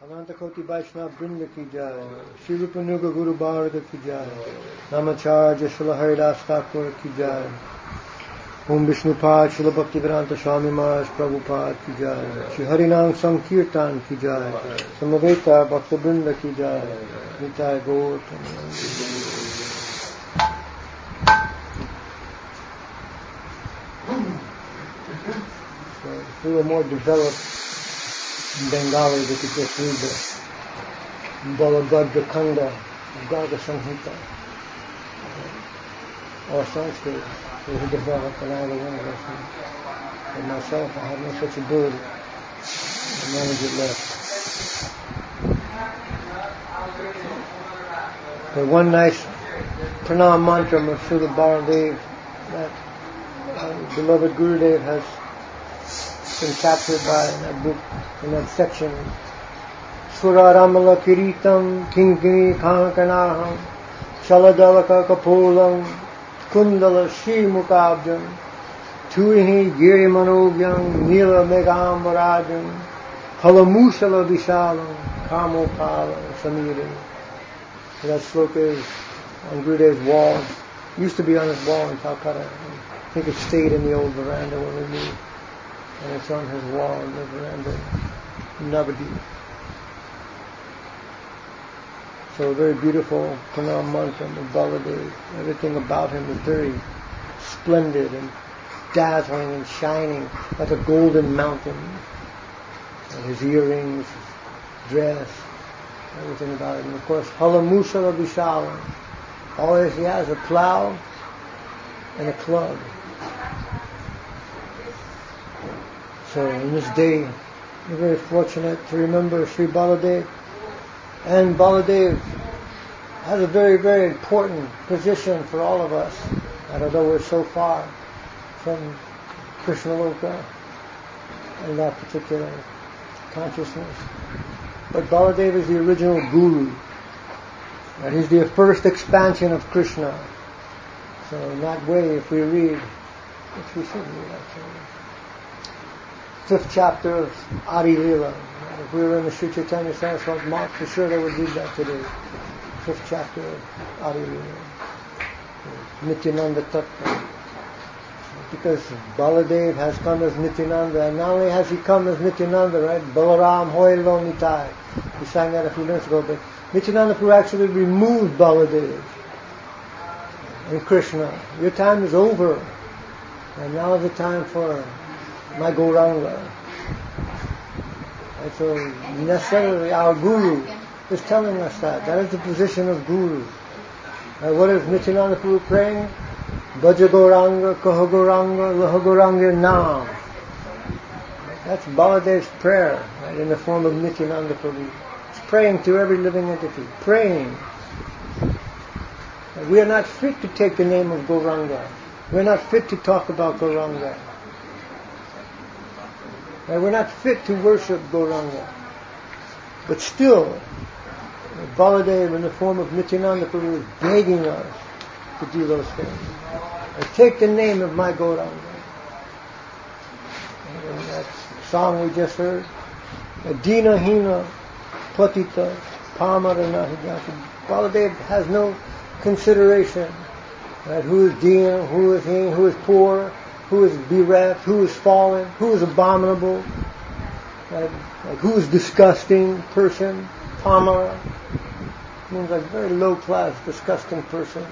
अनंत कोटि वैष्णव वृंद की जय, श्री रूप नुग गुरु बार्ग की जय, नामाचार्य श्रील हरिदास ठाकुर की जय, ओम विष्णुपाद श्रील भक्तिवेदांत स्वामी महाराज प्रभुपाद की जय, श्री हरिनाम संकीर्तन की जय, समवेत भक्त वृंद की जय, निताय गौर we were more developed in Bengali, we could just read the Balabhadra Khanda, Garga Samhita, or Sanskrit. We were developed in either one of us. And myself, I had no such ability. And none of it left. But one nice pranam mantra of Srila Baladev that beloved Gurudev has been captured by in that book, in that section. Sura Ramala Kiritam Kinkini Kankanaham Shaladalaka Kapolam Kundala Shimukabjam Tuihi Girimanogyam Nila Megambarajam Halamusala Vishalam Kamopala Samirim. That sloka is on Gurudev's wall. It used to be on his wall in Calcutta. I think it stayed in the old veranda when we moved. And it's on his wall in the veranda in Navadip. So a very beautiful pranam mantra of Baladev. Everything about him is very splendid and dazzling and shining like a golden mountain. And his earrings, his dress, everything about it. And of course, Halamusala Vishalam. All he has is a plow and a club. So in this day, we're very fortunate to remember Sri Baladev. And Baladev has a very, very important position for all of us. And although we're so far from Krishnaloka and that particular consciousness, but Baladev is the original Guru. And he's the first expansion of Krishna. So in that way, if we read, which we should read actually, 5th chapter of Adi Leela. If we were in the Sri Chaitanya Saraswati Math, for sure they would read that today. 5th chapter of Adi Leela. Nityananda Tattva. Because Baladev has come as Nityananda, and not only has he come as Nityananda, right? Balaram Hoy Lo Nitai. We sang that a few minutes ago, but Nityananda Prabhu actually removed Baladev and Krishna. Your time is over, and now is the time for my Gauranga. And so necessarily our Guru is telling us that. That is the position of Guru. What is Nityananda Prabhu praying? Bhaja Gauranga, Kaha Gauranga, Laha Gauranga Nam. That's Baladev's prayer, right, in the form of Nityananda Prabhu. It's praying to every living entity. Praying. We are not fit to take the name of Gauranga. We're not fit to talk about Gauranga. We're not fit to worship Gauranga. But still, Baladev in the form of Nityananda Prabhu is begging us to do those things. Take the name of my Gauranga. And that song we just heard, Dina Hina Patita Pamarana Hidyanti. Baladev has no consideration. Right? Who is Dina, who is he, who is poor, who is bereft, who is fallen, who is abominable, right? Like who is disgusting person, Pamara, means like very low class, disgusting person.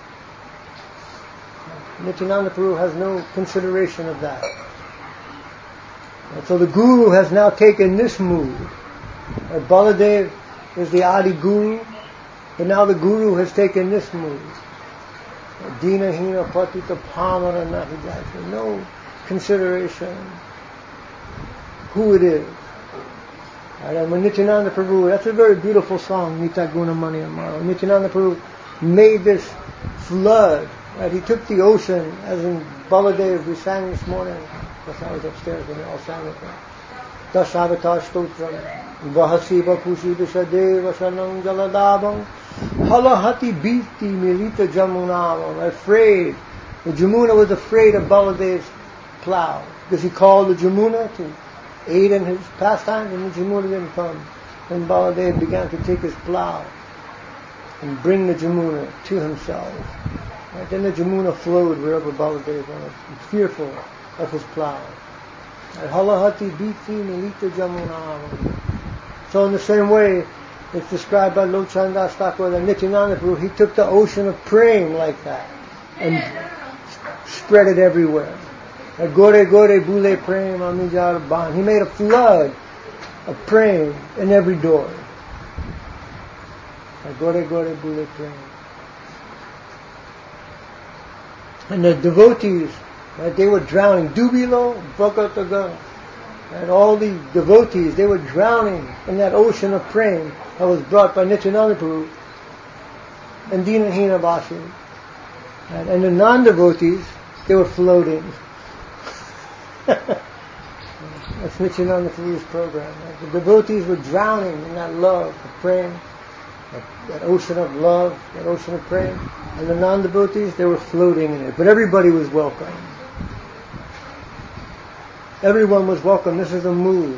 Nityananda Prabhu has no consideration of that. And so the Guru has now taken this move. Baladev is the Adi Guru, but now the Guru has taken this move. Dina Hina Patita Pamara Nahidati. No consideration who it is. Right? And when Nityananda Prabhu, that's a very beautiful song, Nita Guna Mani Amaro. Nityananda Prabhu made this flood. Right? He took the ocean, as in Baladev, we sang this morning, because I was upstairs when they all sang it. Dasavatar Stotram, Vahasiva Pushi Vishadeva Shanam Jaladabam, Halahati Biti Milita Jamunavam, afraid. The Jamuna was afraid of Baladev's plow, because he called the Jamuna to aid in his pastimes, and the Jamuna didn't come. then Baladev began to take his plow and bring the Jamuna to himself. Right? Then the Jamuna flowed wherever Baladev went, fearful of his plow. Halahati biti milita Jamuna. So in the same way, it's described by Lochan Das Thakur that Nityananda Prabhu, he took the ocean of praying like that and spread it everywhere. Gore gore bule prem amijar ban. He made a flood of praying in every door. Gore gore bule prem. And the devotees, right, they were drowning. Dubilo, Bhakataga. And all the devotees, they were drowning in that ocean of praying that was brought by Nityananda Prabhu and Dinahina Basi. And the non-devotees, they were floating. That's Nityananda Prabhu's program. Right? The devotees were drowning in that love of praying, that ocean of love, that ocean of praying. And the non-devotees, they were floating in it. But everybody was welcome. Everyone was welcome. This is the mood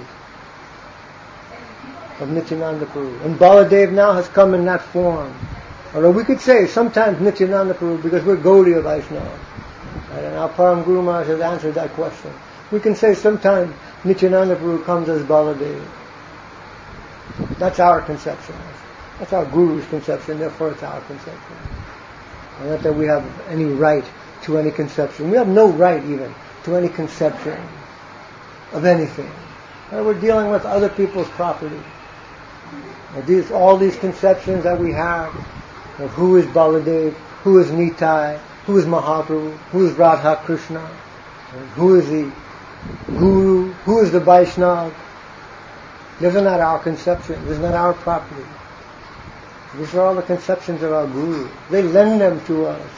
of Nityananda Prabhu. And Baladev now has come in that form. Although we could say sometimes Nityananda Prabhu, because we're Gaudiya Vaishnava. Right? And our Param Guru Maharaj has answered that question. We can say sometimes Nityananda Prabhu comes as Baladev. That's our conception. That's our Guru's conception, therefore it's our conception. And not that we have any right to any conception. We have no right even to any conception of anything. And we're dealing with other people's property. All these conceptions that we have of who is Baladev, who is Nitai, who is Mahaprabhu, who is Radha Krishna, who is the Guru, who is the Vaishnava. These are not our conceptions. This is not our property. These are all the conceptions of our Guru. They lend them to us.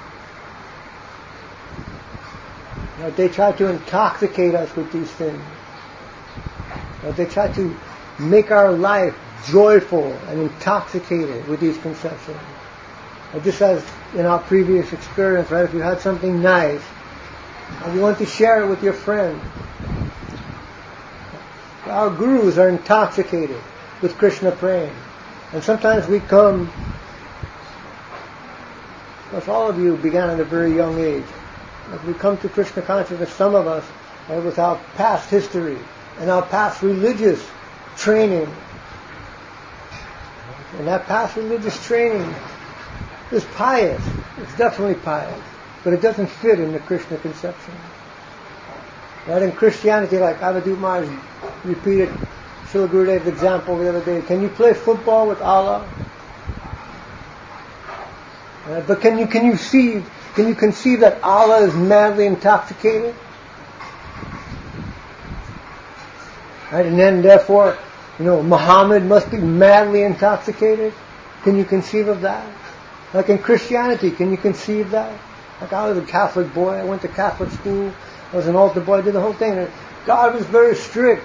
They try to intoxicate us with these things. They try to make our life joyful and intoxicated with these conceptions. Just as in our previous experience, right? If you had something nice and you want to share it with your friend, our gurus are intoxicated with Krishna praying. And sometimes we come, because all of you began at a very young age. As we come to Krishna consciousness, some of us, with our past history and our past religious training, and that past religious training is pious. It's definitely pious, but it doesn't fit in the Krishna conception. Right? In Christianity, like Avadut Maharaj repeated Srila Gurudev's example the other day, can you play football with Allah? But can you conceive that Allah is madly intoxicated? Right? And then therefore, Muhammad must be madly intoxicated? Can you conceive of that? Like in Christianity, can you conceive that? Like I was a Catholic boy, I went to Catholic school, I was an altar boy, I did the whole thing. And God was very strict.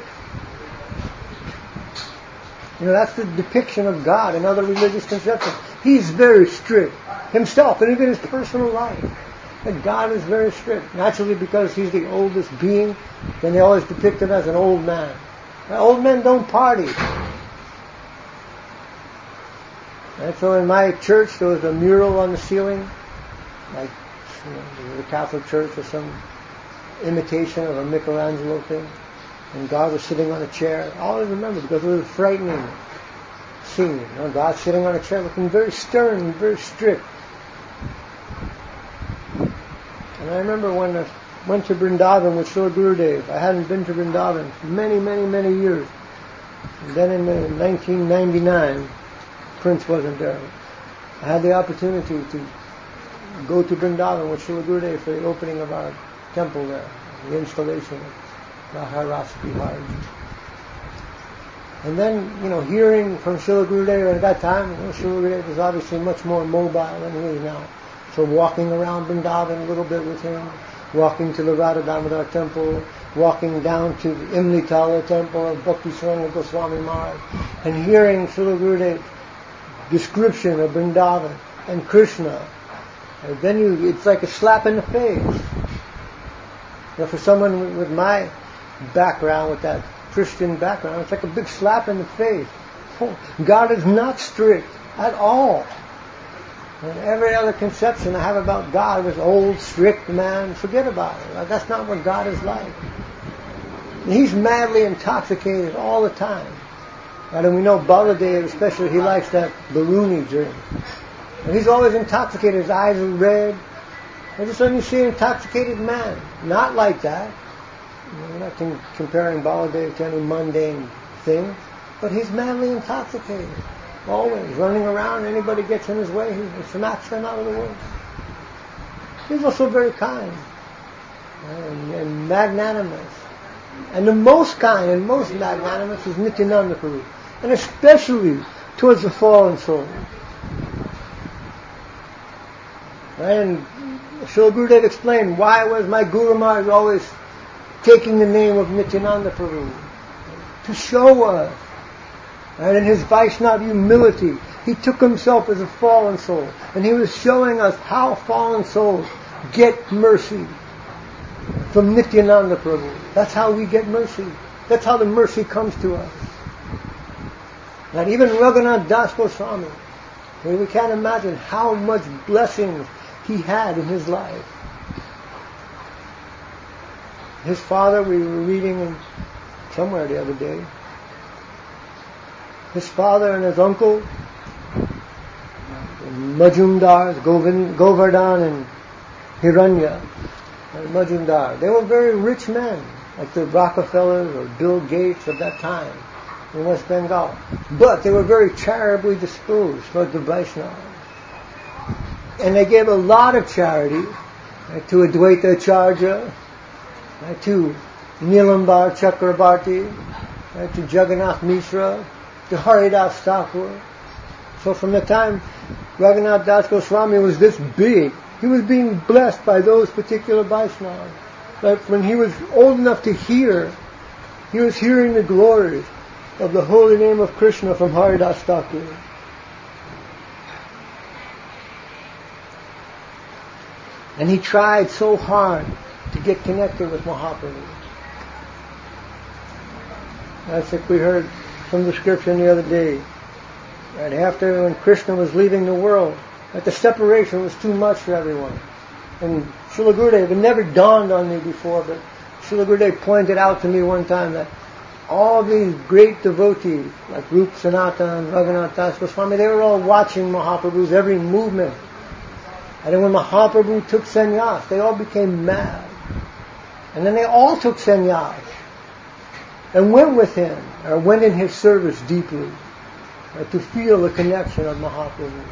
That's the depiction of God in other religious conceptions. He's very strict himself, and even his personal life. And God is very strict. Naturally, because he's the oldest being, then they always depict him as an old man. Now, old men don't party. And so in my church, there was a mural on the ceiling, like the Catholic church or some imitation of a Michelangelo thing. And God was sitting on a chair. I always remember because it was a frightening scene. God sitting on a chair looking very stern and very strict. And I remember when I went to Vrindavan with Srila Gurudev. I hadn't been to Vrindavan for many, many, many years. And then in 1999, Prince wasn't there. I had the opportunity to go to Vrindavan with Srila Gurudev for the opening of our temple there, the installation of Maharaj Bihar. And then, hearing from Srila Gurudev at that time, Srila Gurudev was obviously much more mobile than he is now. So walking around Vrindavan a little bit with him, walking to the Radha Damodar temple, walking down to the Imlitala temple of Bhakti Saranga Goswami Maharaj, and hearing Srila Gurudev's description of Vrindavan and Krishna, and then it's like a slap in the face. For someone with my background, with that Christian background, it's like a big slap in the face God is not strict at all. And every other conception I have about God was old, strict man. Forget about it. That's not what God is like. He's madly intoxicated all the time. And we know Baladev, especially, he likes that Baruni drink. And he's always intoxicated. His eyes are red. And just when you see an intoxicated man, not like that. We're not comparing Baladev to any mundane thing, but he's madly intoxicated. Always running around. Anybody gets in his way, he smacks them out of the way. He's also very kind and magnanimous. And the most kind and most magnanimous is Nityananda Prabhu, and especially towards the fallen soul. And Srila Gurudev explained why was my Guru Maharaj always taking the name of Nityananda Prabhu, to show us. And in his Vaishnava humility, he took himself as a fallen soul, and he was showing us how fallen souls get mercy from Nityananda Prabhu. That's how we get mercy. That's how the mercy comes to us. And even Raghunath Das Goswami, we can't imagine how much blessings he had in his life. His father, we were reading somewhere the other day, his father and his uncle, Majumdars, Govardhan and Hiranya, and Majumdar, they were very rich men, like the Rockefellers or Bill Gates of that time in West Bengal. But they were very charitably disposed towards the Vaishnavas. And they gave a lot of charity to Advaita Acharya, to Nilambar Chakrabarti, to Jagannath Mishra, to Haridas Thakur. So from the time Raghunath Das Goswami was this big, he was being blessed by those particular Vaishnavas. Like when he was old enough to hear, he was hearing the glories of the holy name of Krishna from Haridas Thakur. And he tried so hard to get connected with Mahaprabhu. That's like we heard from the scripture the other day. Right after, when Krishna was leaving the world, that the separation was too much for everyone. And Srila Gurudev, it never dawned on me before, but Srila Gurudev pointed out to me one time that all these great devotees, like Rup Sanatan, Raghunath Das Goswami, they were all watching Mahaprabhu's every movement. And then when Mahaprabhu took sannyas, they all became mad. And then they all took sannyas and went with him, or went in his service deeply, to feel the connection of Mahaprabhu.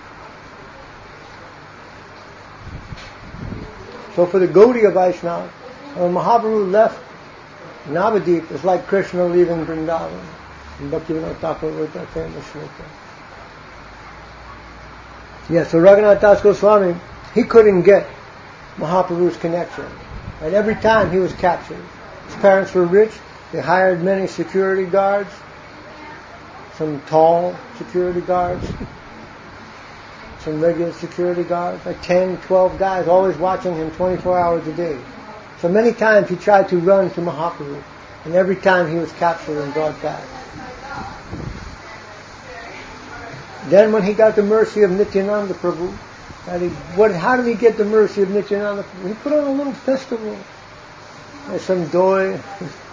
So for the Gaudiya Vaishnava, when Mahaprabhu left Navadip, it's like Krishna leaving Vrindavan. And Bhaktivinoda Thakur wrote that famous shloka. Yeah, so Raghunath Das Goswami, he couldn't get Mahaprabhu's connection. And every time he was captured. His parents were rich. They hired many security guards, some tall security guards, some regular security guards, like 10, 12 guys, always watching him 24 hours a day. So many times he tried to run to Mahaprabhu, and every time he was captured and brought back. Then when he got the mercy of Nityananda Prabhu, how did he get the mercy of Nityananda Prabhu? He put on a little festival. There's some doi,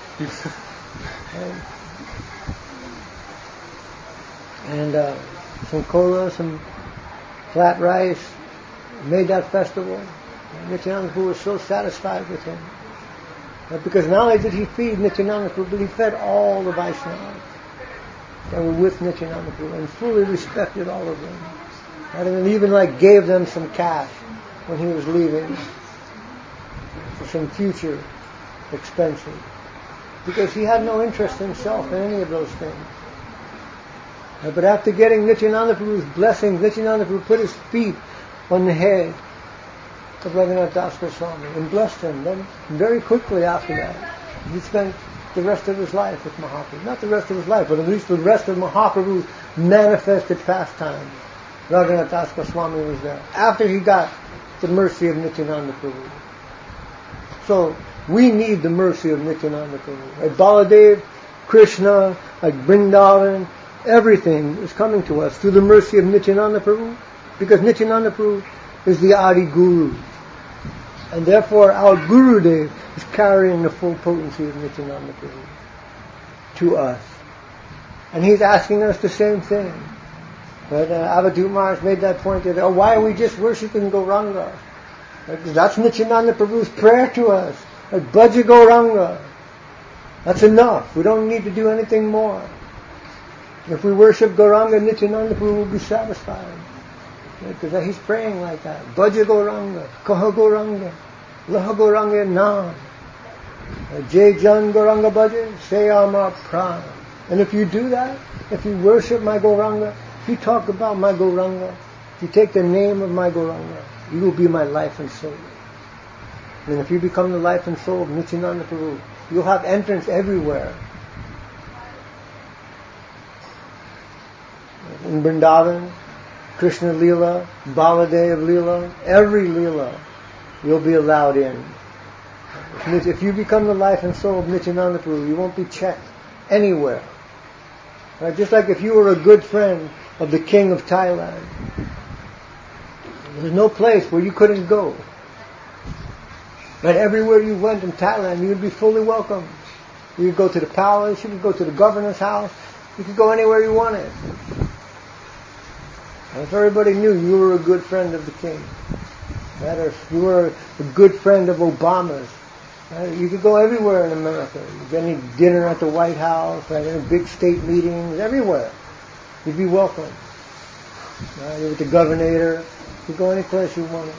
and some cola, some flat rice. Made that festival. And Nityananda Prabhu was so satisfied with him. Because not only did he feed Nityananda Prabhu, but he fed all the Vaishnavas that were with Nityananda Prabhu and fully respected all of them. And even gave them some cash when he was leaving for some future expenses. Because he had no interest himself in any of those things. But after getting Nityananda Prabhu's blessings, Nityananda Prabhu put his feet on the head of Raghunath Das Goswami and blessed him. Then very quickly after that, he spent the rest of his life with Mahaprabhu. Not the rest of his life, but at least the rest of Mahaprabhu's manifested pastimes. Raghunath Das Goswami was there. After he got the mercy of Nityananda Prabhu. So, we need the mercy of Nityananda Prabhu. Like Baladev, Krishna, like Vrindavan, Everything is coming to us through the mercy of Nityananda Prabhu, because Nityananda Prabhu is the Adi Guru. And therefore our Gurudev is carrying the full potency of Nityananda Prabhu to us. And he's asking us the same thing. But Avadhut Maharaj made that point that, why are we just worshipping Gauranga? That's Nityananda Prabhu's prayer to us. Bhaja Gauranga. That's enough. We don't need to do anything more. If we worship Gauranga, Nityananda Prabhu will be satisfied. Because he's praying like that. Bhaja Gauranga, Kaha Gauranga, Laha Gauranga Nam. Jai Jan Gauranga Bhaja, Sayama Pran. And if you do that, if you worship my Gauranga, if you talk about my Gauranga, if you take the name of my Gauranga, you will be my life and soul. And if you become the life and soul of Nityananda Prabhu, you'll have entrance everywhere. In Vrindavan, Krishna Leela, Baladev Leela, every Leela, you'll be allowed in. If you become the life and soul of Nityananda Prabhu, you won't be checked anywhere. Right? Just like if you were a good friend of the king of Thailand, there's no place where you couldn't go. But everywhere you went in Thailand, you would be fully welcome. You could go to the palace, you could go to the governor's house, you could go anywhere you wanted. And if everybody knew you were a good friend of the king, right? Or if you were a good friend of Obama's, right? You could go everywhere in America. You get any dinner at the White House, right? Any big state meetings, everywhere. You'd be welcome. Right? You're with the governor. You could go any place you wanted.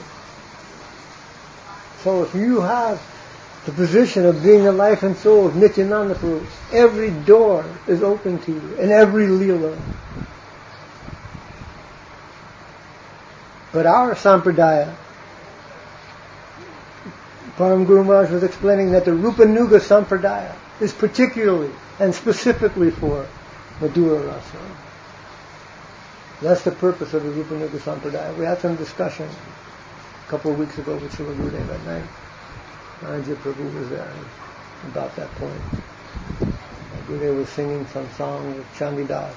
So if you have the position of being the life and soul of Nityananda Prabhu, every door is open to you, in every Leela. But our Sampradaya, Param Guru Maharaj was explaining that the Rupanuga Sampradaya is particularly and specifically for Madhura Rasa. That's the purpose of the Rupanuga Sampradaya. We had some discussion a couple of weeks ago with Srila Gurudev at night. Ananja Prabhu was there about that point. Gurudev was singing some song with Chandidas.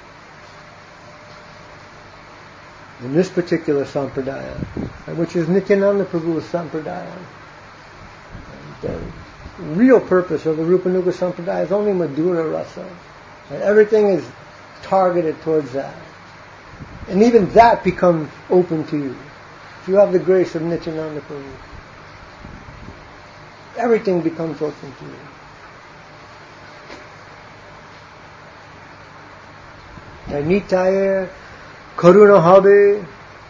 In this particular Sampradaya, which is Nityananda Prabhu's Sampradaya, the real purpose of the Rupanuga Sampradaya is only Madhura Rasa. And everything is targeted towards that. And even that becomes open to you. If you have the grace of Nityananda Prabhu, everything becomes open to you. Nitaya Karuna Habe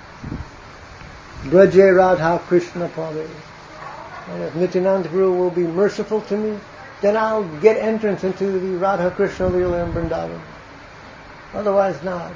Braje Radha Krishna Pabe. And if Nityananda Prabhu will be merciful to me, then I'll get entrance into the Radha Krishna Leela in Vrindavan. Otherwise not.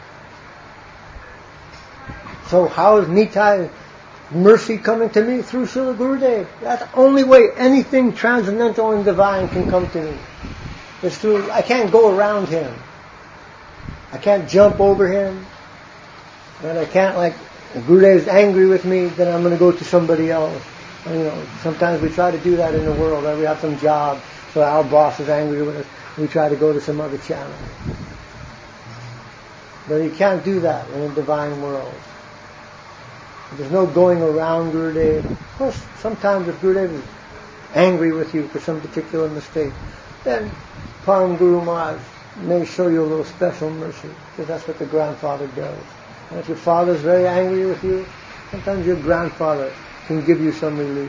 So how is Nitai mercy coming to me? Through Srila Gurudev. That's the only way anything transcendental and divine can come to me. It's through, I can't go around him. I can't jump over him. And I can't, like, if Gurudev is angry with me, then I'm going to go to somebody else. And, sometimes we try to do that in the world. Right? We have some job, so our boss is angry with us. We try to go to some other channel. But you can't do that in a divine world. There's no going around Gurudev. Of course, sometimes if Gurudev is angry with you for some particular mistake, then Param Guru Maharaj may show you a little special mercy, because that's what the grandfather does. And if your father's very angry with you, sometimes your grandfather can give you some relief.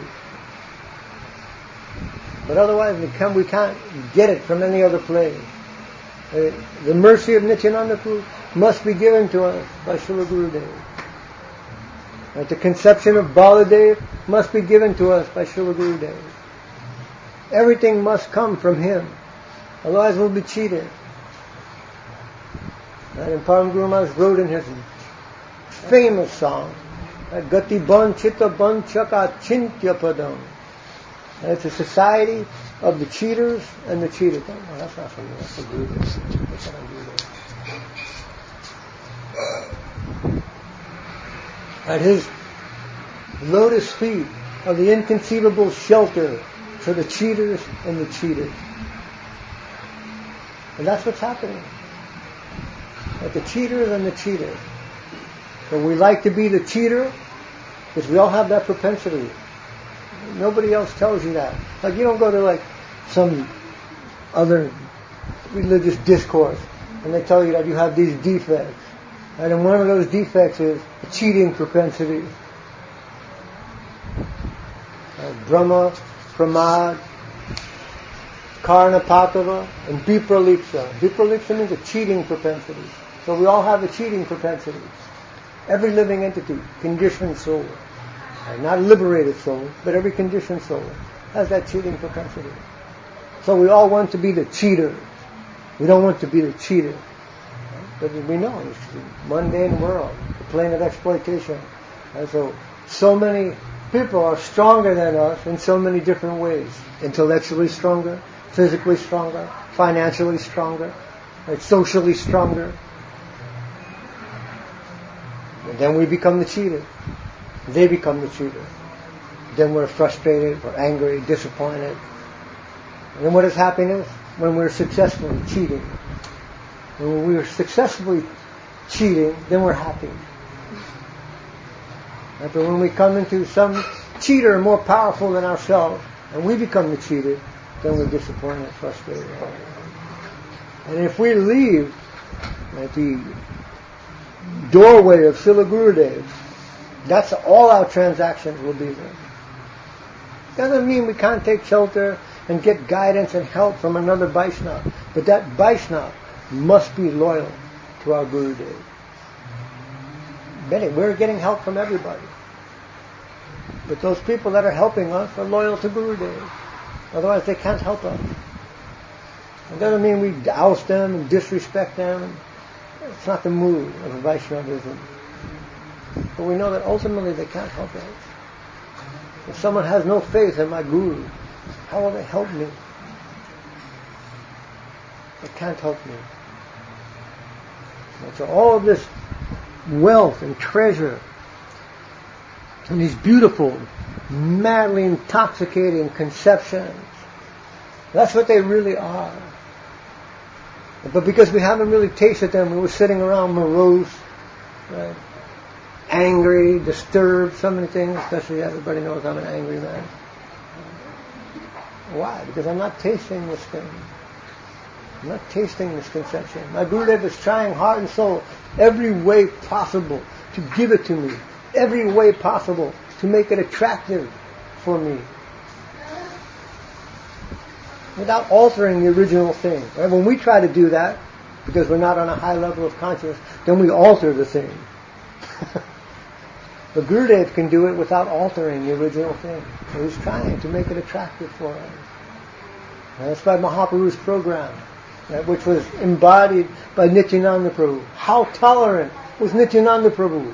But otherwise, we can't get it from any other place. The mercy of Nityananda Prabhu must be given to us by Srila Gurudev. Right? The conception of Baladev must be given to us by Srila Gurudev. Everything must come from him. Otherwise we'll be cheated. Right? And Param Guru Maharaj wrote in his famous song, Gati Ban Chitta Ban Chaka Chintya Padam. It's a society of the cheaters and the cheated. Oh, that's not from me. That's a Gurudev. That's not Gurudev. At his lotus feet are the inconceivable shelter for the cheaters and the cheated. And that's what's happening. But the cheaters and the cheaters. So we like to be the cheater because we all have that propensity. Nobody else tells you that. Like you don't go to like some other religious discourse and they tell you that you have these defects. And one of those defects is a cheating propensity. Brahma, Pramad, Karna Pakava, and Vipralipsa. Vipralipsa means a cheating propensity. So we all have a cheating propensity. Every living entity, conditioned soul. Not a liberated soul, but every conditioned soul has that cheating propensity. So we all want to be the cheater. We don't want to be the cheater. But we know it's the mundane world, the plane of exploitation. And so many people are stronger than us in so many different ways. Intellectually stronger, physically stronger, financially stronger, socially stronger. And then we become the cheater. They become the cheater. Then we're frustrated, we're angry, disappointed. And then what is happiness? When we're successfully cheating. When we're successfully cheating, then we're happy. But when we come into some cheater more powerful than ourselves, and we become the cheater, then we're disappointed, frustrated. And if we leave at the doorway of Srila Gurudev, that's all our transactions will be there. Doesn't mean we can't take shelter and get guidance and help from another Vaishnava, but that Vaishnava must be loyal to our Gurudev. We're getting help from everybody. But those people that are helping us are loyal to Gurudev. Otherwise they can't help us. It doesn't mean we oust them and disrespect them. It's not the mood of Vaishnavism. But we know that ultimately they can't help us. If someone has no faith in my Guru, how will they help me? They can't help me. And so all of this wealth and treasure and these beautiful, madly intoxicating conceptions, that's what they really are. But because we haven't really tasted them, we were sitting around morose, right? Angry, disturbed, so many things, especially everybody knows I'm an angry man. Why? Because I'm not tasting this thing. I'm not tasting this conception. My Gurudev is trying heart and soul every way possible to give it to me. Every way possible to make it attractive for me. Without altering the original thing. Right? When we try to do that, because we're not on a high level of consciousness, then we alter the thing. But Gurudev can do it without altering the original thing. So he's trying to make it attractive for us. And that's by Mahaprabhu's program, right, which was embodied by Nityananda Prabhu. How tolerant was Nityananda Prabhu?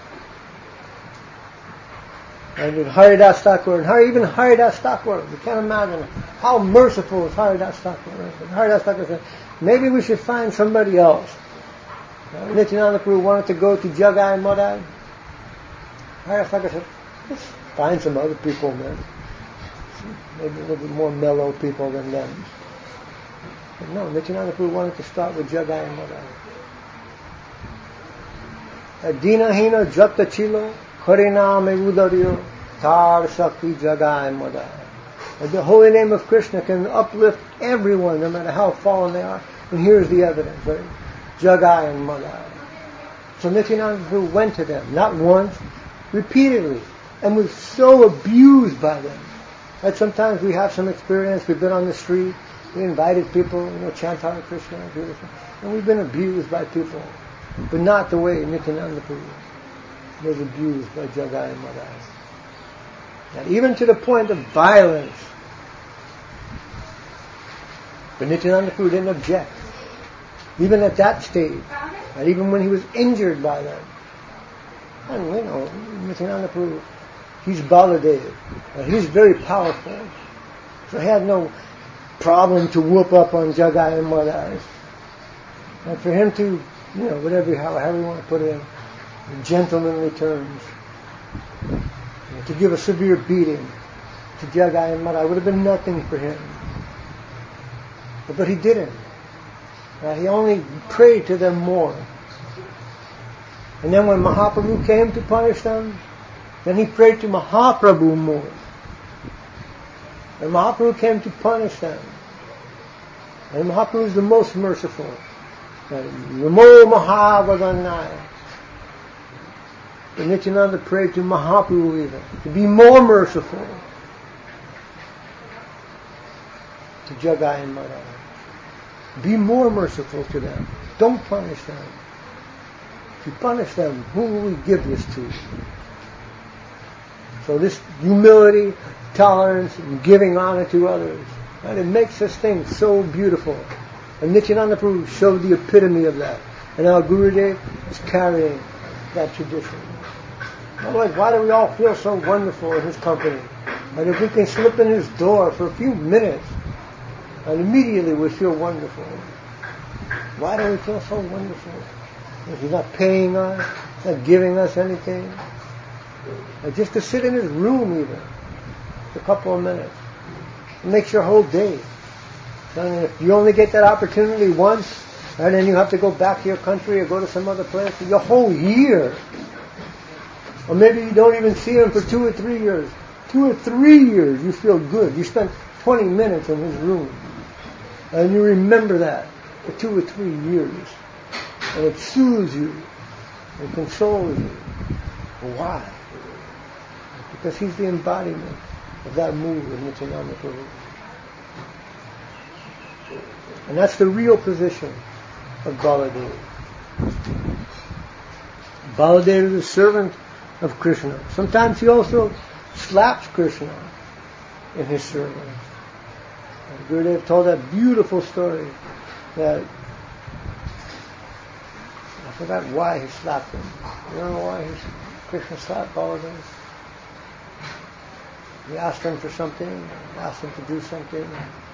And Haridas Thakur, and even Haridas Thakur, you can't imagine how merciful was Haridas Thakur. Right? Haridas Thakur said, maybe we should find somebody else. Nityananda Prabhu wanted to go to Jagai Madai. Haridas Thakur said, let's find some other people, man. Maybe a little bit more mellow people than them. But no, Nityananda Prabhu wanted to start with Jagai Madai. Dina Hina Jata Chilo Harinam Udaryo Tar Sakti Jagai Madai. The holy name of Krishna can uplift everyone, no matter how fallen they are. And here's the evidence, right? Jagai and Madai. So Nityananda Prabhu went to them, not once, repeatedly, and was so abused by them. Right? Sometimes we have some experience, we've been on the street, we invited people, chant Hare Krishna, and we've been abused by people. But not the way Nityananda Prabhu was abused by Jagai and Madai. And even to the point of violence. But Nityananda Prabhu didn't object. Even at that stage. And even when he was injured by them. And Nityananda Prabhu, he's Baladev. He's very powerful. So he had no problem to whoop up on Jagai and Madai. And for him to, however you want to put it in gentlemanly terms, to give a severe beating to Jagai and Madai would have been nothing for him. But he didn't. He only prayed to them more. And then when Mahaprabhu came to punish them, then he prayed to Mahaprabhu more. And Mahaprabhu came to punish them. And Mahaprabhu is the most merciful. Namo Mahavadanaya. And Nityananda prayed to Mahaprabhu even to be more merciful to Jagai and Madhava. Be more merciful to them. Don't punish them. If you punish them, who will we give this to? So this humility, tolerance, and giving honor to others, and it makes this thing so beautiful. And Nityananda Prabhu showed the epitome of that. And our Gurudev is carrying that tradition. Otherwise, why do we all feel so wonderful in his company? And if we can slip in his door for a few minutes, and immediately we feel wonderful. Why do we feel so wonderful? If he's not paying us, not giving us anything. And just to sit in his room even, for a couple of minutes, it makes your whole day. And if you only get that opportunity once, and then you have to go back to your country or go to some other place, your whole year. Or maybe you don't even see him for 2 or 3 years. 2 or 3 years you feel good. You spent 20 minutes in his room. And you remember that for 2 or 3 years. And it soothes you and consoles you. Why? Because he's the embodiment of that mood of Nityananda Prabhu. And that's the real position of Baladev. Baladev is a servant of Krishna. Sometimes he also slaps Krishna in his service. And Gurudev told that beautiful story that I forgot why he slapped him. You don't know why Krishna slapped Baladev? He asked him for something, asked him to do something,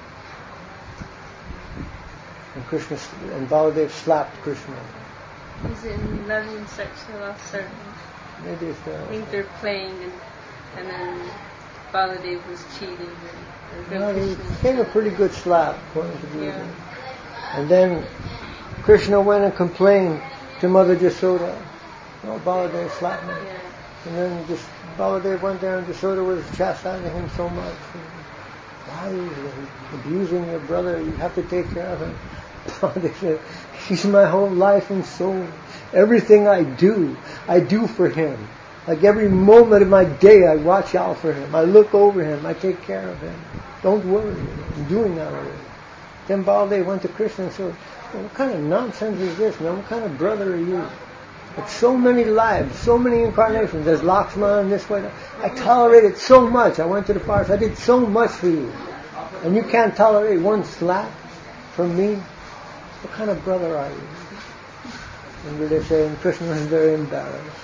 and Krishna and Baladev slapped Krishna. Is it in Lavin Sakshala certain? Maybe it's I think they're playing and then Baladev was cheating. He gave a pretty good slap, according to Gurudev. Yeah. And then Krishna went and complained to Mother Jasoda. Oh, Baladev slapped me. Yeah. And then just Baladev went there and Jasoda was chastising him so much. Why are you abusing your brother? You have to take care of him. Baladev said, he's my whole life and soul. Everything I do for him. Like every moment of my day, I watch out for him. I look over him. I take care of him. Don't worry. I'm doing that already. Then Baladev went to Krishna and said, well, what kind of nonsense is this, man? What kind of brother are you? It's so many lives, so many incarnations. There's Lakshmana this way. I tolerated so much. I went to the forest. I did so much for you. And you can't tolerate one slap from me? What kind of brother are you? And they say, and Krishna was very embarrassed.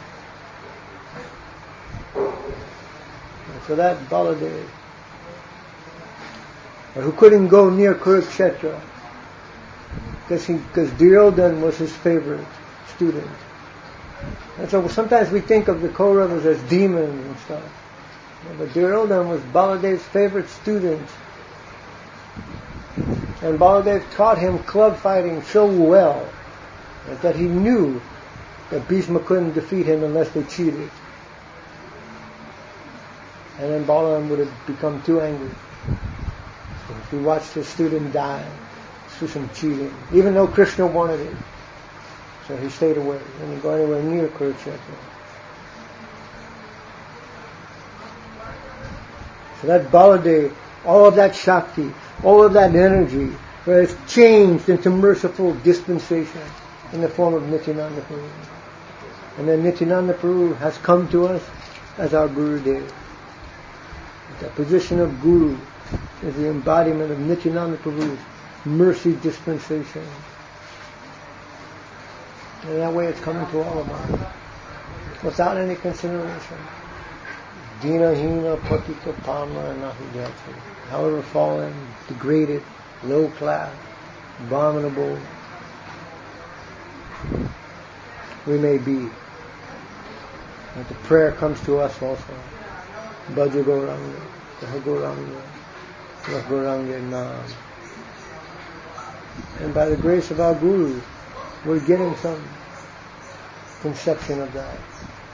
And so that Baladev, who couldn't go near Kurukshetra, because Duryodhana was his favorite student. And so sometimes we think of the Kauravas as demons and stuff. But Duryodhana was Baladev's favorite student. And Baladev taught him club fighting so well that he knew that Bhishma couldn't defeat him unless they cheated. And then Balaram would have become too angry. So if he watched his student die through some cheating, even though Krishna wanted it. So he stayed away. He didn't go anywhere near Kurukshetra. So that Baladev, all of that Shakti, all of that energy, has changed into merciful dispensation in the form of Nityananda Prabhu. And then Nityananda Prabhu has come to us as our Gurudev. The position of Guru is the embodiment of Nityananda Prabhu's mercy dispensation. And that way it's coming to all of us, without any consideration. Dina hina patika pama nahujati. However fallen, degraded, low class, abominable we may be. But the prayer comes to us also. Bhaja Gauranga, Kaha Gauranga, Kaha Gauranga Naam. And by the grace of our Guru, we're getting some conception of that.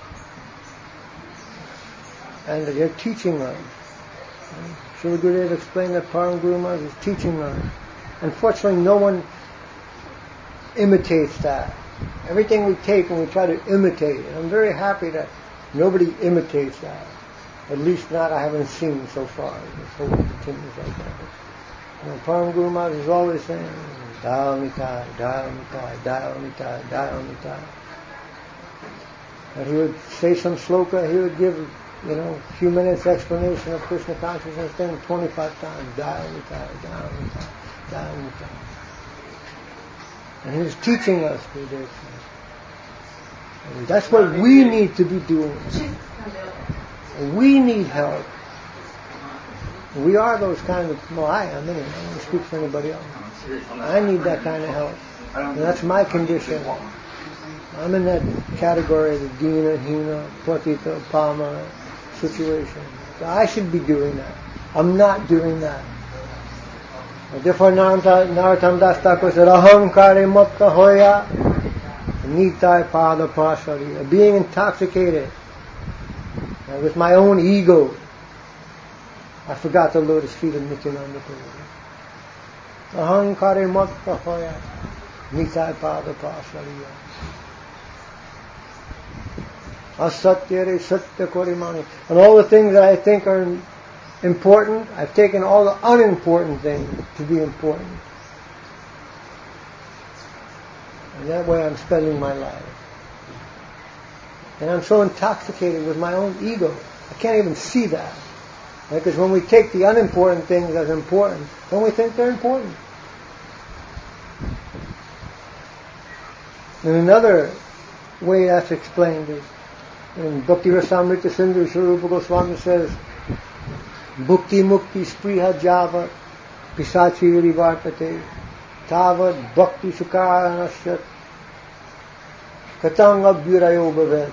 And they're teaching us. Srila Gurudev explained that Param Guru Maharaj is teaching us. Unfortunately, no one imitates that. Everything we take and we try to imitate. And I'm very happy that nobody imitates that. At least not I haven't seen so far. Let's hope it continues like that. Param Guru Maharaj is always saying, Dayal Nitai, Dayal Nitai, Dayal Nitai, Dayal Nitai. And he would say some sloka, he would give, a few minutes explanation of Krishna consciousness, then 25 times, Dayal Nitai, Dayal Nitai, Dayal Nitai. And he was teaching us, Gurudev. That's what we need to be doing. We need help. We are those kind of, I am anyway, I don't speak for anybody else. I need that kind of help. And that's my condition. I'm in that category, the Dina, Hina, Patita, Pama situation. So I should be doing that. I'm not doing that. Therefore Narottam Das Thakur said, Ahankare Mutta Hoya Nitai Pada Pasari. Being intoxicated with my own ego, I forgot the lotus feet of Nityananda Prabhu. Ahankare Mutta Hoya Nitai Pada Pasari. Asatyare Satya Korimani. And all the things that I think are important, I've taken all the unimportant things to be important. And that way I'm spending my life. And I'm so intoxicated with my own ego, I can't even see that. Because when we take the unimportant things as important, then we think they're important. And another way that's explained is, in Bhakti Rasamrita Sindhu, Sri Rupa Goswami says, Bhukti Mukti Spriha Java Pisachi Rivartate Tavad Bhakti Sukaranashyat Katanga Bhurayo Bhavet.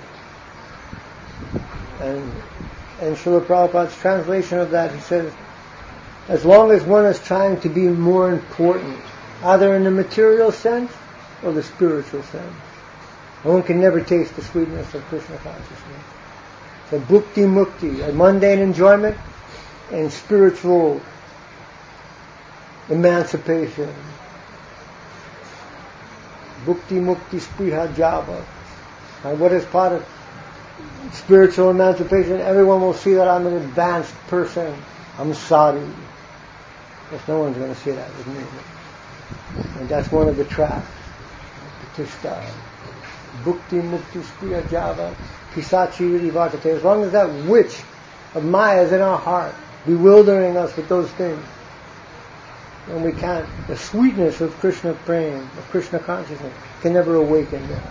And Srila Prabhupada's translation of that, he says, as long as one is trying to be more important, either in the material sense or the spiritual sense, one can never taste the sweetness of Krishna consciousness. So bhukti mukti, a mundane enjoyment, and spiritual emancipation. Bhukti mukti spriha java. And what is part of spiritual emancipation? Everyone will see that I'm an advanced person. I'm sadhu. Yes, no one's going to see that with me. And that's one of the traps. Pratishtha. Bhukti mukti spriya java pisachi rivartate. As long as that witch of Maya is in our heart, bewildering us with those things, and we can't, the sweetness of Krishna praying, of Krishna consciousness, can never awaken there.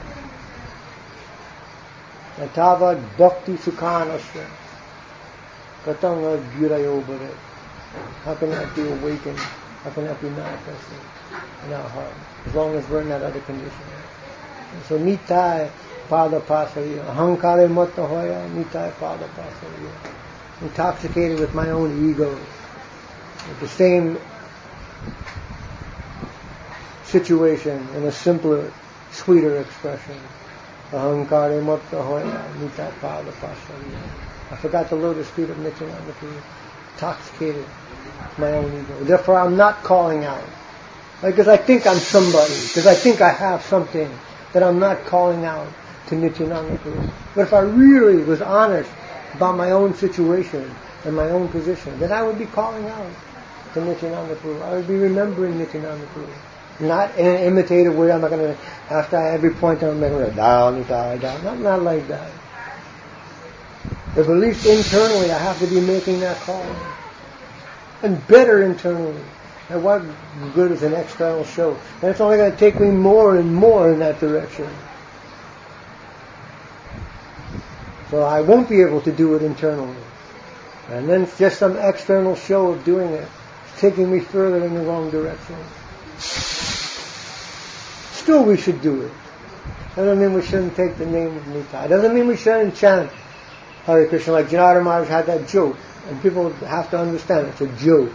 Natavad bhakti sukhanasya katanga bhurayo bharet. How can that be awakened? How can that be manifested in our heart? As long as we're in that other condition. So nitai pada pasariya. Ahankare matta hoya nitai pada pasariya. Intoxicated with my own ego. With the same situation in a simpler, sweeter expression. Ahankare matta hoya nitai pada pasariya. I forgot the lotus feet of Nityananda Prabhu. Intoxicated with my own ego. Therefore I'm not calling out. Because I think I'm somebody. Because I think I have something. That I'm not calling out to Nityananda Prabhu. But if I really was honest about my own situation and my own position, then I would be calling out to Nityananda Prabhu. I would be remembering Nityananda Prabhu. Not in an imitative way. I'm not going to, after every point I'm going to down. Not like that. But at least internally I have to be making that call. And better internally. And what good is an external show? And it's only going to take me more and more in that direction. So I won't be able to do it internally. And then it's just some external show of doing it. It's taking me further in the wrong direction. Still we should do it. Doesn't mean we shouldn't take the name of Nitai. Doesn't mean we shouldn't chant Hare Krishna. Like Janardhan Maharaj had that joke. And people have to understand it's a joke.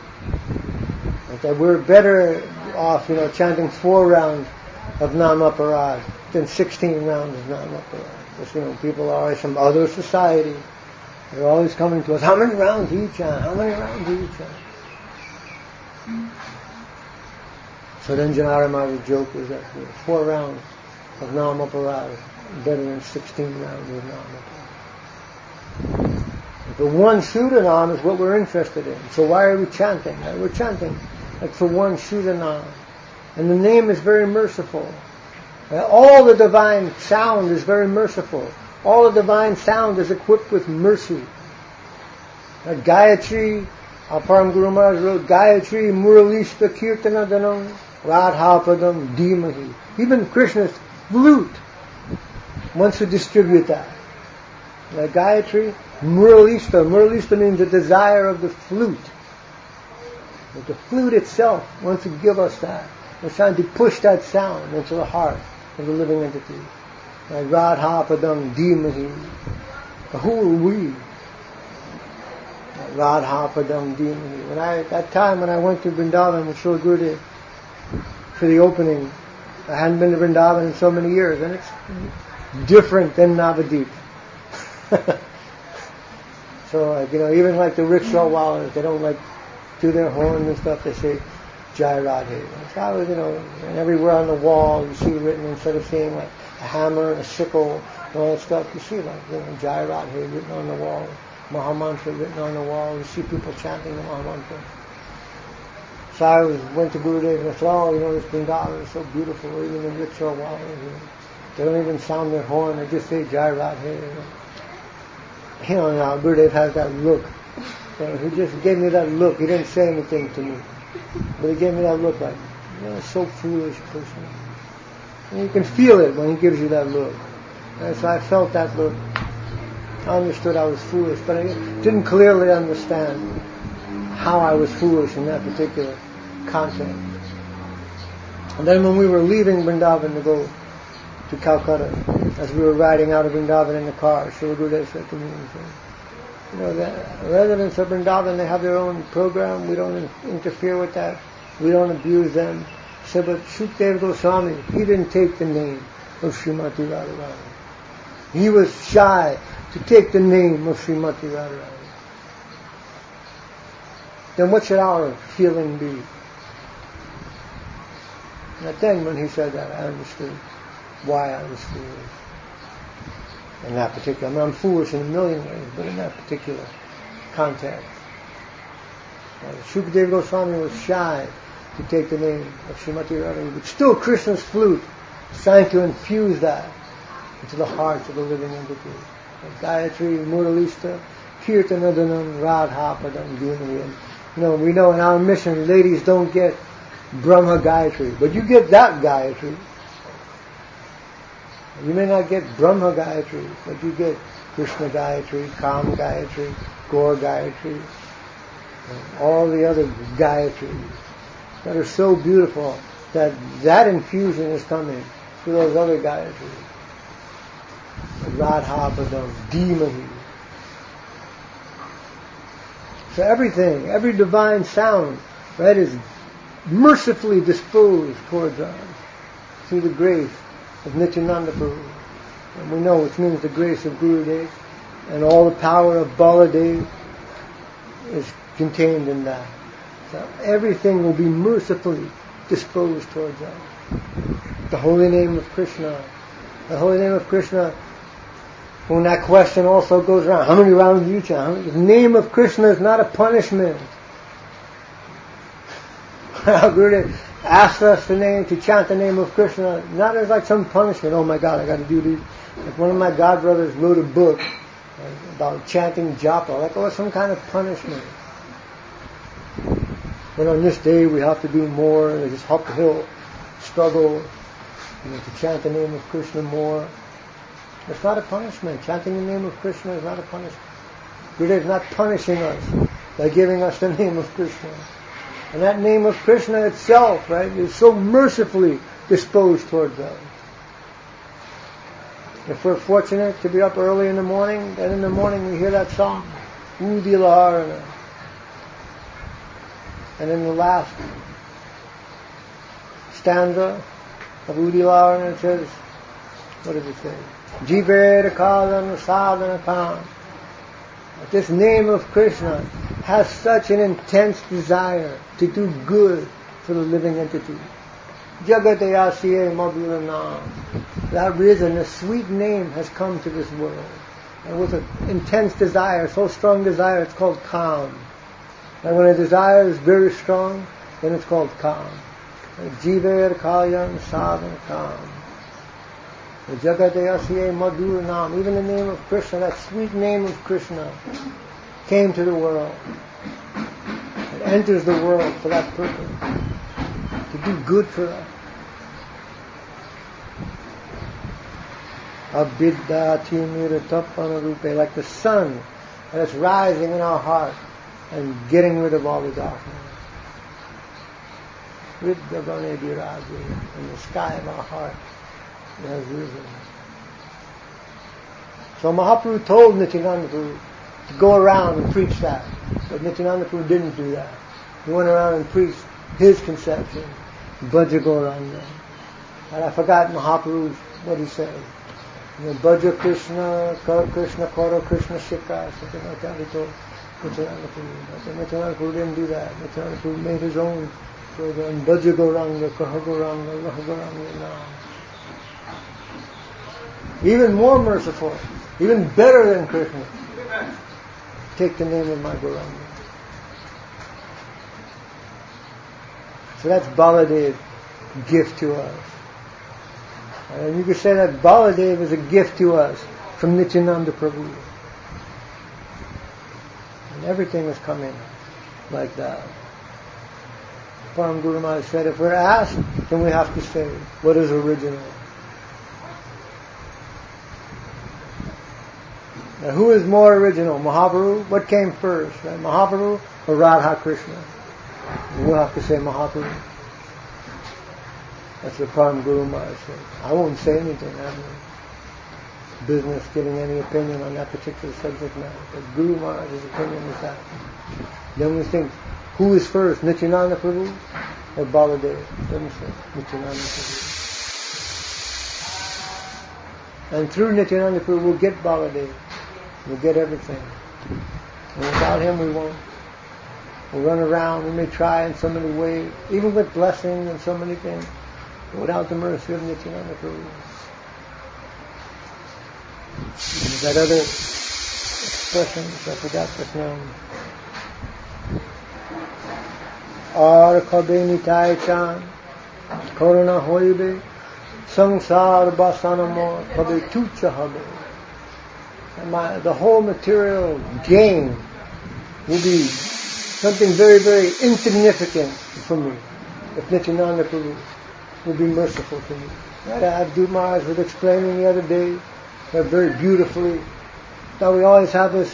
That we're better off, chanting 4 rounds of Namaparad then 16 rounds is not enough. Because, people are from other society. They're always coming to us, how many rounds each on? How many rounds each on? So then Janara Maharaj's joke is that 4 rounds of Namaparada better than 16 rounds of Namaparada. The one Shuddhanam is what we're interested in. So why are we chanting? We're chanting for one Shuddhanam. And the name is very merciful. All the divine sound is very merciful. All the divine sound is equipped with mercy. Gayatri, our Param Guru Maharaj wrote, Gayatri Muralishta Kirtana Danam Radhapadam Dhimahi. Even Krishna's flute wants to distribute that. Gayatri Muralishta. Muralishta means the desire of the flute. But the flute itself wants to give us that. It's trying to push that sound into the heart of the living entity. Radhapadam Dhimahi. Who are we? Radhapadam Dhimahi. That time when I went to Vrindavan with Srila Gurudev for the opening, I hadn't been to Vrindavan in so many years, and it's different than Navadip. So, even like the rickshaw wallahs, they don't do their horn and stuff, they say Jai Radhe. So I was, and everywhere on the wall you see written, instead of seeing a hammer and a sickle and all that stuff, you see Jai Radhe written on the wall, Mahamantra written on the wall, you see people chanting the Mahamantra. So I went to Gurudev and I said, this Vrindavan is so beautiful, even the rickshaw wallahs, they don't even sound their horn, they just say Jai Radhe. Now Gurudev has that look. He just gave me that look. He didn't say anything to me, but he gave me that look like, so foolish person. And you can feel it when he gives you that look. And so I felt that look. I understood I was foolish, but I didn't clearly understand how I was foolish in that particular context. And then when we were leaving Vrindavan to go to Calcutta, as we were riding out of Vrindavan in the car, Srila Gurudev said to me, the residents of Vrindavan, they have their own program, we don't interfere with that, we don't abuse them. He said, but Shukdev Goswami, he didn't take the name of Srimati Radharani. He was shy to take the name of Srimati Radharani. Then what should our feeling be? And then when he said that, I understood why I was foolish. In that particular, I'm foolish in a million ways, but in that particular context. Shukadeva Goswami was shy to take the name of Srimati Radharani, but still Krishna's flute is trying to infuse that into the hearts of the living entity. Gayatri Muralishta Kirtanadanam Radhapadam Dhimahi. We know in our mission, ladies don't get Brahma Gayatri, but you get that Gayatri. You may not get Brahma Gayatri, but you get Krishna Gayatri, Kam Gayatri, Gaur Gayatri, all the other Gayatris that are so beautiful that infusion is coming through those other Gayatris. Radhapadam, Dhimahi. So everything, every divine sound, right, is mercifully disposed towards us through the grace of Nityananda Prabhu. And we know, which means the grace of Gurudev, and all the power of Baladev is contained in that. So everything will be mercifully disposed towards us. The holy name of Krishna. The holy name of Krishna, when that question also goes around, how many rounds do you chant? The name of Krishna is not a punishment. Gurudev asked us to chant the name of Krishna, not as like some punishment. Oh my God, I got to do these. Like one of my godbrothers wrote a book about chanting japa, like it was some kind of punishment. But on this day we have to do more. There's this uphill struggle, to chant the name of Krishna more. It's not a punishment. Chanting the name of Krishna is not a punishment. Gurudev is not punishing us by giving us the name of Krishna. And that name of Krishna itself, right, is so mercifully disposed towards us. If we're fortunate to be up early in the morning, then in the morning we hear that song, Udilaharana. And in the last stanza of Udilaharana it says, What does it say? Jiver kalam sadhana kam. This name of Krishna has such an intense desire to do good for the living entity. Jagatayasiye Madhura Nam. That reason, a sweet name has come to this world. And with an intense desire, so strong desire, it's called Kam. And when a desire is very strong, then it's called Kam. Jiver Kalyam Sadhana Kam. The Jagatayasiye Madhura Nam. Even the name of Krishna, that sweet name of Krishna, came to the world. It enters the world for that purpose. To do good for us. Abhiddhati like the sun that's rising in our heart and getting rid of all the darkness. Riddhavane Viraji, in the sky of our heart, it has risen. So Mahaprabhu told Nityananda Prabhu to go around and preach that. But Nityananda Prabhu didn't do that. He went around and preached his conception, Bhaja Gauranga. And I forgot Mahaprabhu what he said. Bhaja Krishna, Kar Krishna, Karo Krishna Shikha, something like that he told Nityananda Prabhu. But Nityananda Prabhu didn't do that. Nityananda Prabhu made his own program, Bhaja Gauranga, Kaha Gauranga, Raha Gauranga Nam. Even more merciful, even better than Krishna. Take the name of my Gauranga. So that's Baladev's gift to us. And you could say that Baladev is a gift to us from Nityananda Prabhu. And everything is coming like that. Param Guru Maharaj said, if we're asked, then we have to say, what is original? Now who is more original? Mahaprabhu? What came first? Right? Mahaprabhu or Radha Krishna? We'll have to say Mahaprabhu. That's what Param Guru Maharaj said. I won't say anything. I have no business giving any opinion on that particular subject matter. But Guru Maharaj's opinion is that. Then we think, who is first, Nityananda Prabhu or Baladev? Then we say, Nityananda Prabhu. And through Nityananda Prabhu we'll get Baladev. We'll get everything. And without him we won't. We'll run around, we may try in so many ways, even with blessings and so many things, but without the mercy of Nityananda Prabhu. And that other expression, I forgot this now. Ar kabe nitai chan, koruna hoibe, sangsar basanamo, kabe tucha habe. The whole material gain will be something very, very insignificant for me if Nityananda Prabhu will be merciful to me. Right? Abdu Maharaj was explaining the other day very beautifully. Now we always have this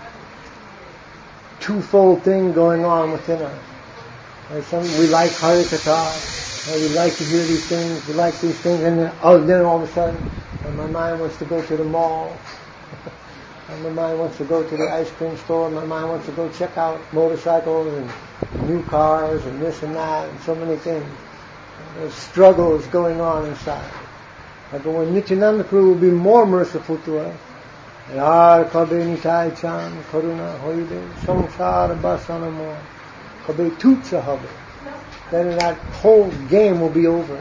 twofold thing going on within us. Right? We like Hari Katha, we like to hear these things, we like these things, and then all of a sudden my mind wants to go to the mall. And my mind wants to go to the ice cream store. My mind wants to go check out motorcycles and new cars and this and that and so many things. There's struggles going on inside. But when Nityananda Prabhu will be more merciful to us, Yar kabe nitai chan karuna hoide samsara basanamo kabe tucha habe, then that whole game will be over.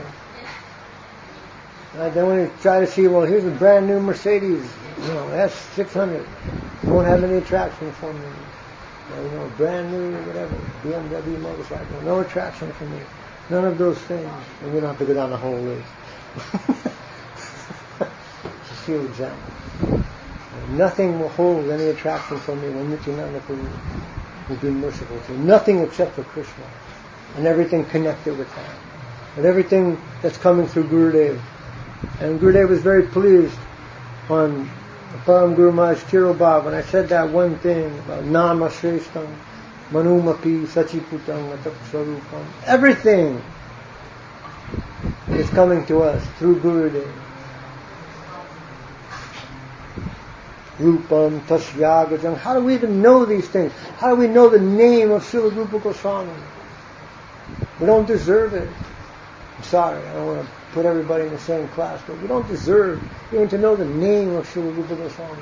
Then when you try to see, well, here's a brand new Mercedes, S600. It won't have any attraction for me. Brand new, whatever, BMW motorcycle. No attraction for me. None of those things. And we don't have to go down the whole list. It's a few examples. Nothing will hold any attraction for me when Nityananda will be merciful to me. Nothing except for Krishna. And everything connected with that. And everything that's coming through Gurudev. And Gurudev was very pleased on Param Guru Maharaj Tirobhav when I said that one thing about Nama Shreshtam, Manumapi, Sachiputam, Atak-Swarupam. Everything is coming to us through Gurudev. Rupam, Tasyagajam. How do we even know these things? How do we know the name of Srila Rupa Goswami? We don't deserve it. I'm sorry, I don't want to put everybody in the same class, but we don't deserve even to know the name of Srila Rupa Goswami.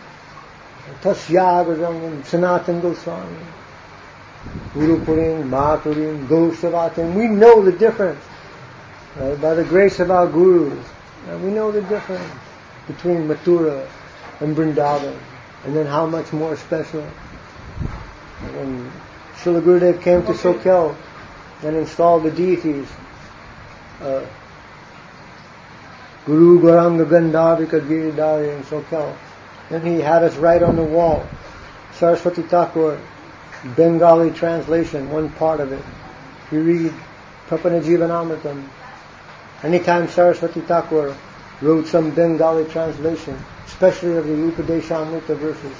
Tasya Goswami, Sanatana Goswami, Guru Purim, Mahapurim, Gosavatim. We know the difference. By the grace of our gurus, we know the difference between Mathura and Vrindavan, and then how much more special. When Srila Gurudev came to Sokel and installed the deities, Guru Gauranga Gandharvika Giridhari in Sokel, then he had us write on the wall, Saraswati Thakur, Bengali translation, one part of it. If you read Prapana Jivanamritam, anytime Saraswati Thakur wrote some Bengali translation, especially of the Upadeshamrita verses,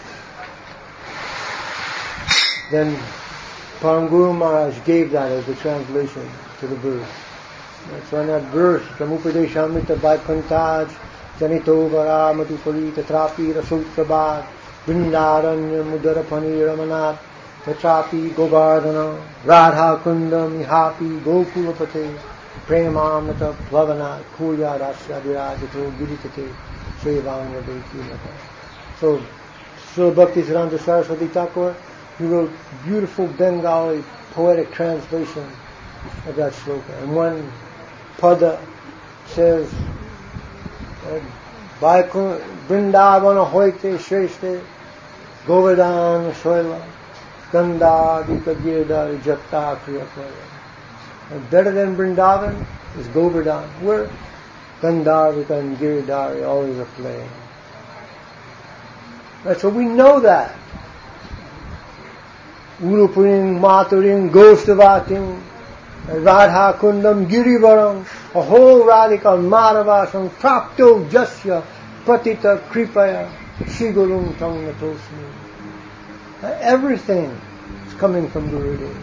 then Param Guru Maharaj gave that as the translation to the verse. So in that verse, from Upadeshamrita Vaikuntaj, Janito Vara Madhupari Tatrapi Rasutrabad, Vrindaranya Mudarapani Ramanat, Tatrapi Govardhana, Radha Kunda Mihapi Gokulapate, Premamata Plavana Kuya Rasya Virajato Viditate Sevanga Dekinata. So Srila Bhaktisiddhanta Saraswati Thakur, he wrote beautiful Bengali poetic translation of that sloka. And one pada says, Vrindavana hoite shreshte Govardhana Shoila Ganda Dika Girdhari Japta Kriyapaya. And better than Vrindavan is Govardhan, where Gandharvika and Giridhari always are playing. Right, so we know that. Urupurim, Maturim, Gostavatim, Radha Kundam, Girivaram, a whole Radhika, Madhavasam, Prapto Jasya, Patita Kripaya, Shigurum Tam Natosmi. Everything is coming from Gurudev.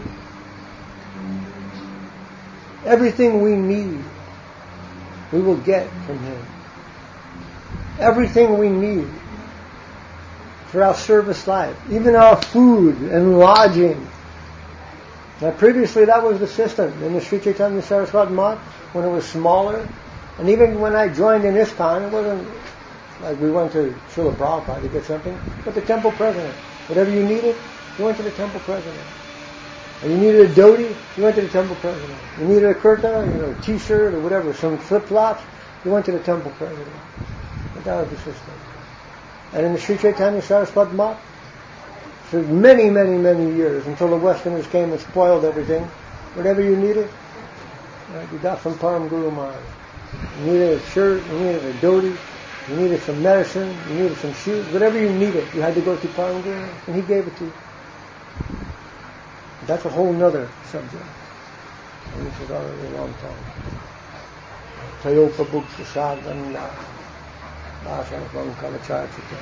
Everything we need, we will get from him. Everything we need for our service life, even our food and lodging. Now previously that was the system in the Sri Chaitanya Saraswati Math when it was smaller, and even when I joined in ISKCON, it wasn't like we went to Srila Prabhupada to get something, but the temple president. Whatever you needed, you went to the temple president. And you needed a dhoti, you went to the temple president. You needed a kurta, a t-shirt or whatever, some flip-flops, you went to the temple president. But that was the system. And in the Sri Chaitanya Saraswati Math, for many, many, many years, until the Westerners came and spoiled everything, whatever you needed, you got from Param Guru Maharaj. You needed a shirt, you needed a dhoti, you needed some medicine, you needed some shoes, whatever you needed, you had to go to Param Guru, and he gave it to you. That's a whole nother subject. And this is already a long time. Tayopa Bhukta Sadhana Asana Kalachachita.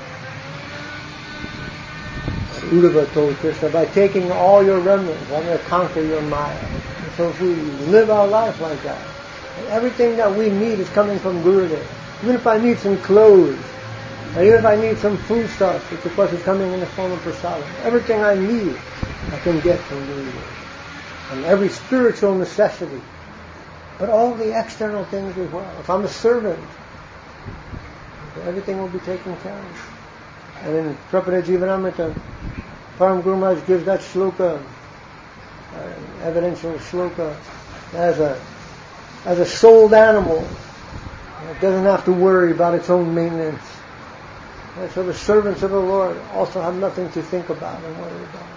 Uddhava told Krishna, by taking all your remnants, I'm going to conquer your Maya. And so if we live our life like that, everything that we need is coming from Gurudev. Even if I need some clothes, or even if I need some food stuff, which of course is coming in the form of prasadam, everything I need, I can get from Gurudev. And every spiritual necessity. But all the external things as well. If I'm a servant, everything will be taken care of. And in Prabhupada Jivanamrita, Param Guru Maharaj gives that shloka, evidential shloka, as a souled animal. It doesn't have to worry about its own maintenance. And so the servants of the Lord also have nothing to think about and worry about.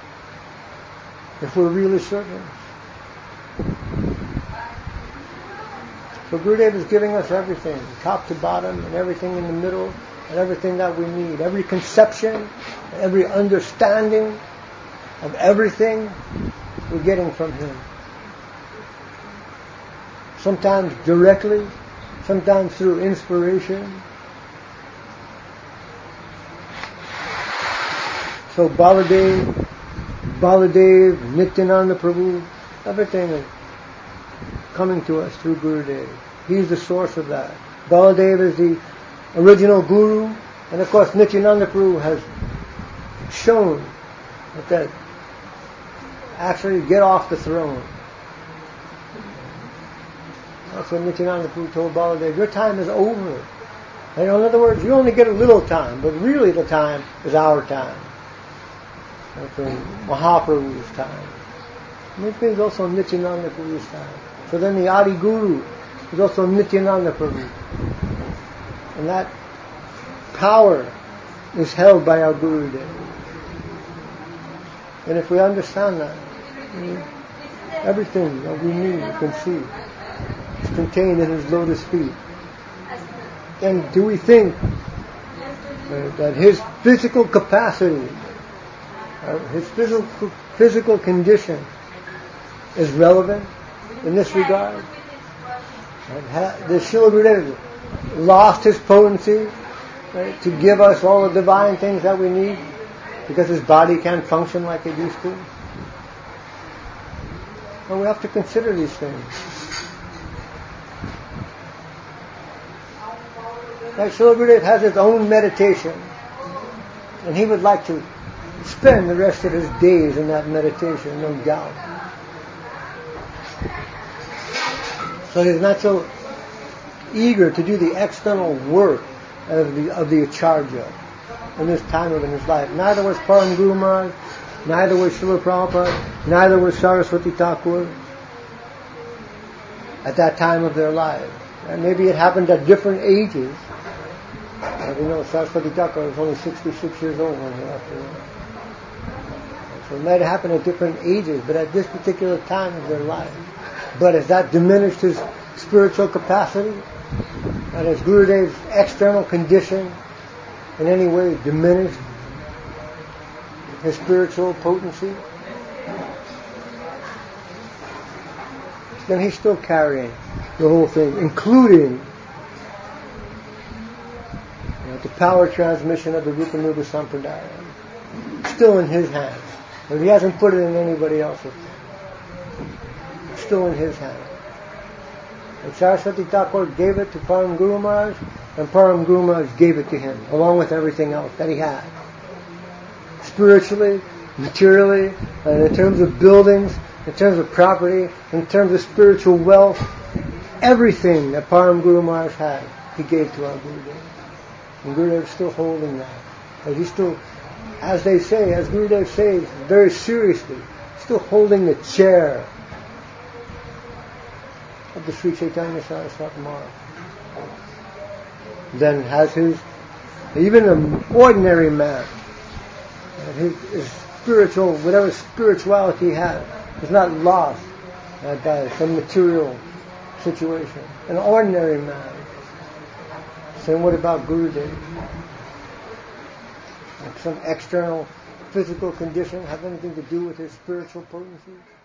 If we're really servants. So Gurudev is giving us everything, top to bottom, and everything in the middle, and everything that we need. Every conception, every understanding of everything, we're getting from him. Sometimes directly, sometimes through inspiration. So Baladev, Nityananda Prabhu, everything is coming to us through Gurudev. He's the source of that. Baladev is the original Guru, and of course Nityananda Prabhu has shown that actually get off the throne. That's what Nityananda Prabhu told Baladev. Your time is over. In other words, you only get a little time, but really the time is our time. That's in Mahaprabhu's time. And this means also Nityananda Prabhu's time. So then the Adi Guru is also Nityananda Prabhu. And that power is held by our Gurudev. And if we understand that, everything that we need, we can see, is contained in His lotus feet. And do we think that His physical capacity, His physical condition is relevant in this regard? The Srila Gurudev lost his potency, right, to give us all the divine things that we need because his body can't function like it used to? And we have to consider these things. Like Srila Gurudev has his own meditation, and he would like to spend the rest of his days in that meditation, no doubt. So he's not so eager to do the external work of the Acharya in this time of his life. Neither was Param Guru Maharaj, neither was Srila Prabhupada, neither was Saraswati Thakur at that time of their lives. And maybe it happened at different ages. As you know, Saraswati Thakur was only 66 years old when he left the world. So it might have happened at different ages, but at this particular time of their life. But has that diminished his spiritual capacity? And has Gurudev's external condition in any way diminished his spiritual potency? Then he's still carrying the whole thing, including the power transmission of the Rupa Nuga Sampradaya. Still in his hands. But he hasn't put it in anybody else's hands. It's still in his hands. And Saraswati Thakur gave it to Param Guru Maharaj, and Param Guru Maharaj gave it to him, along with everything else that he had. Spiritually, materially, and in terms of buildings, in terms of property, in terms of spiritual wealth, everything that Param Guru Maharaj had, he gave to our Gurudev. And Gurudev is still holding that. And he's still, as they say, as Gurudev says, very seriously, still holding the chair of the Sri Chaitanya Saraswati Maharaj. Then has his, even an ordinary man, his spiritual, whatever spirituality he had, is not lost by some material situation. An ordinary man. Saying, what about Gurudev? Like some external physical condition have anything to do with his spiritual potency?